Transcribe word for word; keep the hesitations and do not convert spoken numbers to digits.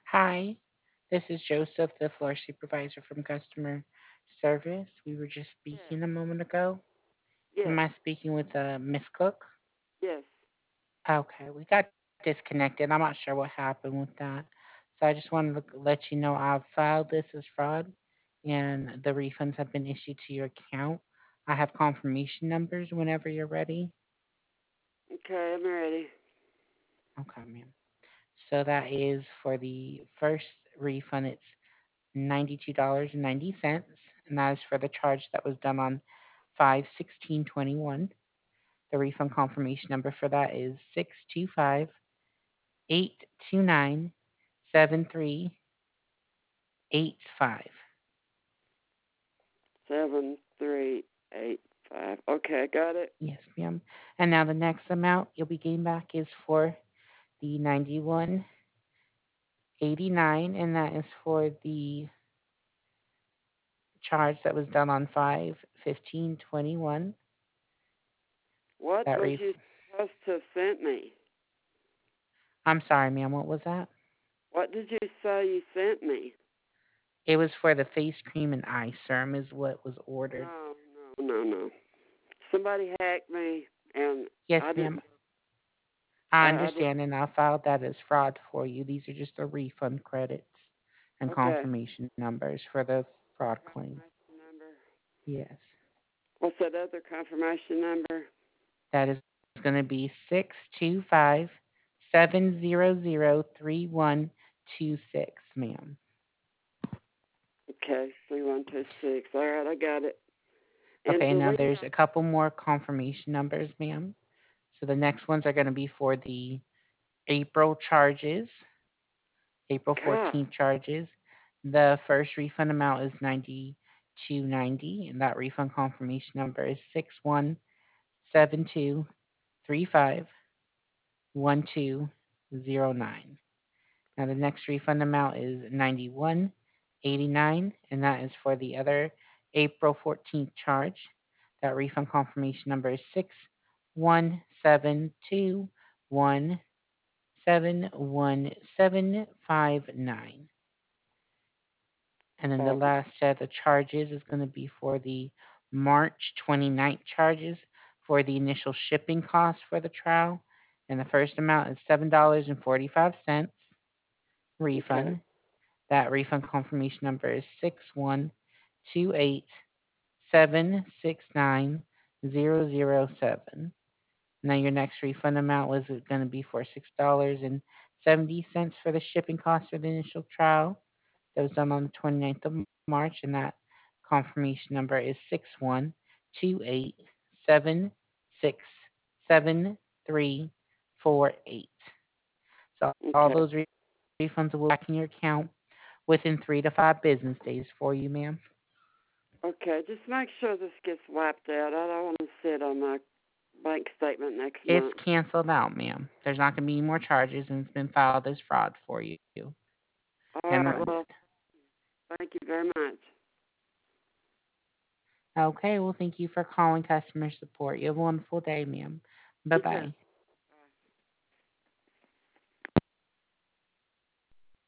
Hi, this is Joseph, the floor supervisor from customer service. We were just Yes. speaking a moment ago. Am Yes. I speaking with uh, Miss Cook? Yes. Okay, we got disconnected. I'm not sure what happened with that. So I just wanted to let you know I've filed this as fraud and the refunds have been issued to your account. I have confirmation numbers whenever you're ready. Okay, I'm ready. Okay, ma'am. So that is for the first refund, it's ninety-two dollars and ninety cents, and that is for the charge that was done on five sixteen twenty-one. The refund confirmation number for that is six two five eight two nine seven three eight five. Seven three eight five. Okay, I got it. Yes, ma'am. And now the next amount you'll be getting back is for the ninety-one eighty-nine, and that is for the charge that was done on five fifteen twenty-one. What That was ref you supposed to have sent me? I'm sorry, ma'am, what was that? What did you say you sent me? It was for the face cream and eye serum is what was ordered. No, no, no, no. Somebody hacked me, and Yes, I ma'am. didn't. I I, I didn't. understand, and I filed that as fraud for you. These are just the refund credits and Okay. confirmation numbers for the fraud claim. Confirmation number. Yes. What's that other confirmation number? That is going to be six two five seven zero zero three one two six, ma'am. Okay, three one two six. All right, I got it. And Okay, now delete. there's a couple more confirmation numbers, ma'am. So the next ones are going to be for the April charges, April God. fourteenth charges. The first refund amount is ninety-two ninety, and that refund confirmation number is six one seven two three five one two zero nine. Now the next refund amount is ninety-one eighty-nine, and that is for the other April fourteenth charge. That refund confirmation number is six one seven two one seven one seven five nine. And then the Five. last set of charges is going to be for the March twenty-ninth charges for the initial shipping cost for the trial. And the first amount is seven dollars and forty-five cents Okay. refund. That refund confirmation number is six one two eight seven six nine zero zero seven. Now your next refund amount was going to be for six dollars and seventy cents for the shipping cost for the initial trial that was done on the twenty-ninth of March, and that confirmation number is six one two eight seven six seven three four eight. So all those Okay. refunds will be back in your account within three to five business days for you, ma'am. Okay, just make sure this gets wiped out. I don't want to see it on my bank statement next It's month. canceled out, ma'am. There's not going to be any more charges, and it's been filed as fraud for you and All right, refunded. well, thank you very much. Okay, well, thank you for calling customer support. You have a wonderful day, ma'am. Bye You too. bye.